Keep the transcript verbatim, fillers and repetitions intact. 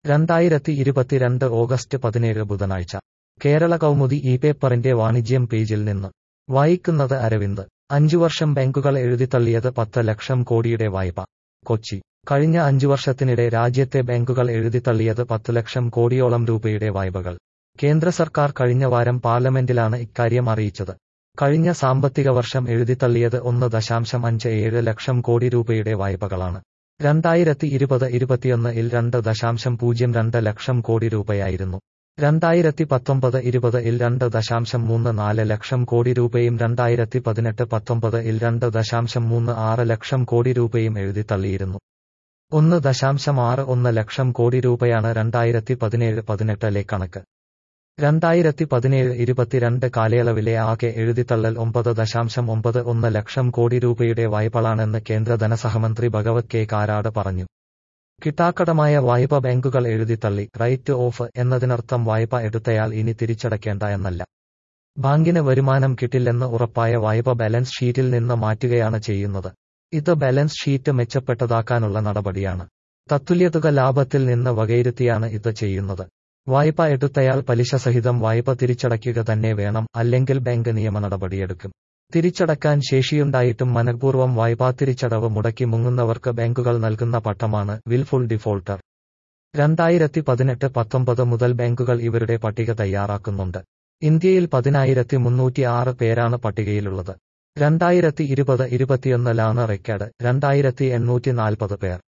രണ്ടായിരത്തി ഇരുപത്തിരണ്ട് ഓഗസ്റ്റ് പതിനേഴ് ബുധനാഴ്ച കേരള കൗമുദി ഈ പേപ്പറിന്റെ വാണിജ്യം പേജിൽ നിന്ന് വായിക്കുന്നത് അരവിന്ദ്. അഞ്ചു വർഷം ബാങ്കുകൾ എഴുതിത്തള്ളിയത് പത്ത് ലക്ഷം കോടിയുടെ വായ്പ. കൊച്ചി. കഴിഞ്ഞ അഞ്ചു വർഷത്തിനിടെ രാജ്യത്തെ ബാങ്കുകൾ എഴുതിത്തള്ളിയത് പത്ത് ലക്ഷം കോടിയോളം രൂപയുടെ വായ്പകൾ. കേന്ദ്ര സർക്കാർ കഴിഞ്ഞ വാരം പാർലമെന്റിലാണ് ഇക്കാര്യം അറിയിച്ചത്. കഴിഞ്ഞ സാമ്പത്തിക വർഷം എഴുതിത്തള്ളിയത് ഒന്ന് ദശാംശം അഞ്ച് ഏഴ് ലക്ഷം കോടി രൂപയുടെ വായ്പകളാണ്. രണ്ടായിരത്തി ഇരുപത് ഇരുപത്തിയൊന്ന് ഇൽ രണ്ട് ദശാംശം പൂജ്യം രണ്ട് ലക്ഷം കോടി രൂപയായിരുന്നു. രണ്ടായിരത്തി പത്തൊമ്പത് ഇരുപത് ഇൽ രണ്ട് ദശാംശം മൂന്ന് നാല് ലക്ഷം കോടി രൂപയും രണ്ടായിരത്തി പതിനെട്ട് പത്തൊമ്പത് ഇൽ രണ്ട് ദശാംശം മൂന്ന് ആറ് ലക്ഷം കോടി രൂപയും എഴുതിത്തള്ളിയിരുന്നു. ഒന്ന് ദശാംശം ആറ് ഒന്ന് ലക്ഷം കോടി രൂപയാണ് രണ്ടായിരത്തി പതിനേഴ് പതിനെട്ടിലെ കണക്ക്. രണ്ടായിരത്തി പതിനേഴ് ഇരുപത്തിരണ്ട് കാലയളവിലെ ആകെ എഴുതിത്തള്ളൽ ഒമ്പത് ദശാംശം ഒമ്പത് ഒന്ന് ലക്ഷം കോടി രൂപയുടെ വായ്പകളാണെന്ന് കേന്ദ്ര ധനസഹമന്ത്രി ഭഗവത് കെ കാരാട് പറഞ്ഞു. കിട്ടാക്കടമായ വായ്പ ബാങ്കുകൾ എഴുതിത്തള്ളി റൈറ്റ് ഓഫ് എന്നതിനർത്ഥം വായ്പ എടുത്തയാൾ ഇനി തിരിച്ചടയ്ക്കേണ്ട എന്നല്ല. ബാങ്കിന് വരുമാനം കിട്ടില്ലെന്ന് ഉറപ്പായ വായ്പ ബാലൻസ് ഷീറ്റിൽ നിന്ന് മാറ്റുകയാണ് ചെയ്യുന്നത്. ഇത് ബാലൻസ് ഷീറ്റ് മെച്ചപ്പെട്ടതാക്കാനുള്ള നടപടിയാണ്. തത്തുല്യതുക ലാഭത്തിൽ നിന്ന് വകയിരുത്തിയാണ് ഇത് ചെയ്യുന്നത്. വായ്പ എടുത്തയാൾ പലിശ സഹിതം വായ്പ തിരിച്ചടയ്ക്കുക തന്നെ വേണം, അല്ലെങ്കിൽ ബാങ്ക് നിയമ നടപടിയെടുക്കും. തിരിച്ചടക്കാൻ ശേഷിയുണ്ടായിട്ടും മനഃപൂർവ്വം വായ്പാ തിരിച്ചടവ് മുടക്കി മുങ്ങുന്നവർക്ക് ബാങ്കുകൾ നൽകുന്ന പട്ടമാണ് വിൽഫുൾ ഡിഫോൾട്ടർ. രണ്ടായിരത്തി പതിനെട്ട് പത്തൊമ്പത് മുതൽ ബാങ്കുകൾ ഇവരുടെ പട്ടിക തയ്യാറാക്കുന്നുണ്ട്. ഇന്ത്യയിൽ പതിനായിരത്തി മുന്നൂറ്റി ആറ് പേരാണ് പട്ടികയിലുള്ളത്. രണ്ടായിരത്തി ഇരുപത് ഇരുപത്തിയൊന്നിലാണ് റെക്കോർഡ് രണ്ടായിരത്തി എണ്ണൂറ്റി നാൽപ്പത് പേർ.